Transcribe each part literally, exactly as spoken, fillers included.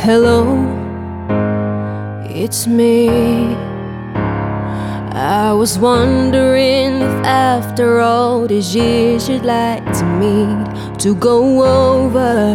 Hello, it's me. I was wondering if after all these years you'd like to meet, to go over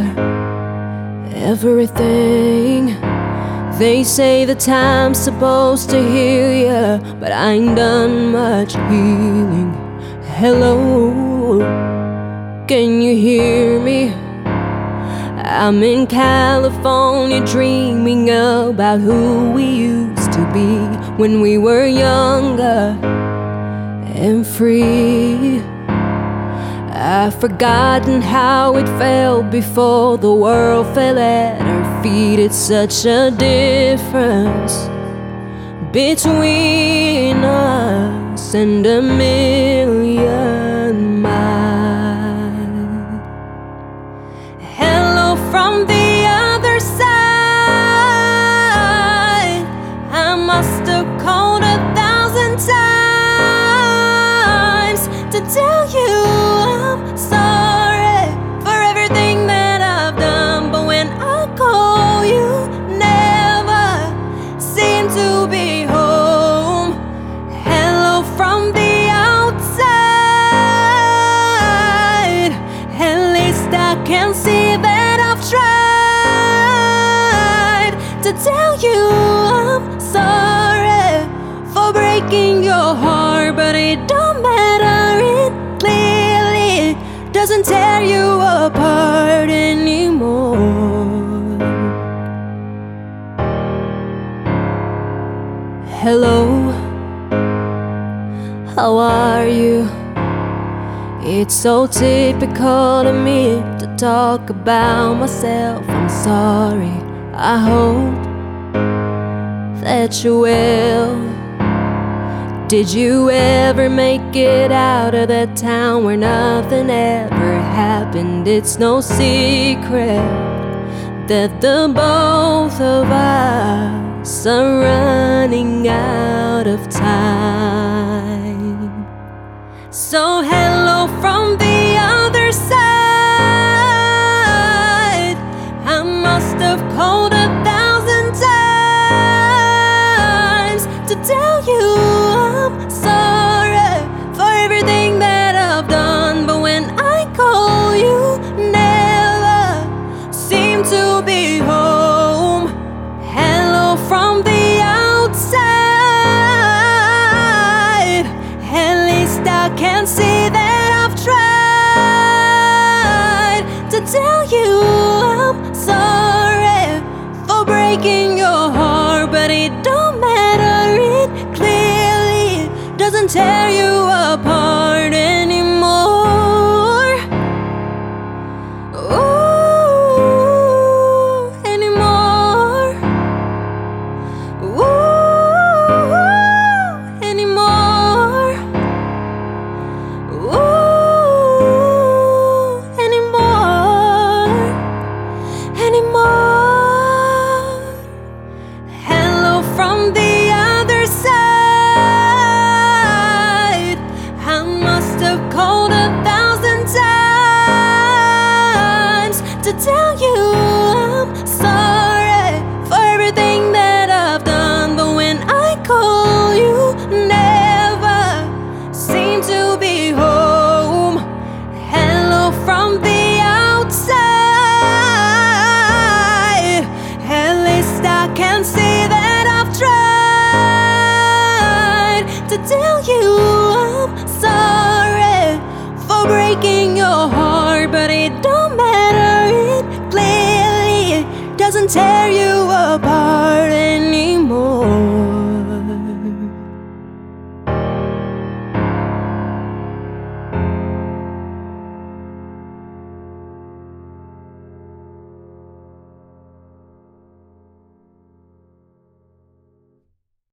everything. They say the time's supposed to heal ya, but I ain't done much healing. Hello, can you hear me? I'm in California dreaming about who we used to be when we were younger and free. I've forgotten how it felt before the world fell at our feet. It's such a difference between us and a million miles. Hello from the other side. I must have called a thousand times to tell you I'm sorry for everything that I've done, but when I call you never seem to be home. Hello from the outside. At least I can see that I've tried to tell you I'm sorry for breaking your heart, but it don't matter, it clearly doesn't tear you apart anymore. Hello, how are you? It's so typical of me to talk about myself. I'm sorry, I hope that you will. Did you ever make it out of that town where nothing ever happened? It's no secret that the both of us are running out of time. So hello from the other side. I must have called a thousand times to tell you I'm sorry for everything that I've done, but when I call you never seem to be home. Hello from the outside. At least I can see that I've tried to tell you I'm sorry for breaking your heart, but it don't matter, it clearly doesn't tear you apart anymore. Ooh, anymore. Ooh, anymore. Ooh, anymore. Anymore. Hello from the other side. I must have called a thousand times to tell you I'm sorry for everything that I've done, but when I call you never seem to be home. Hello from the outside. At least I can see that I've tried to tell you I'm sorry for breaking your heart, but it don't matter, it clearly doesn't tear you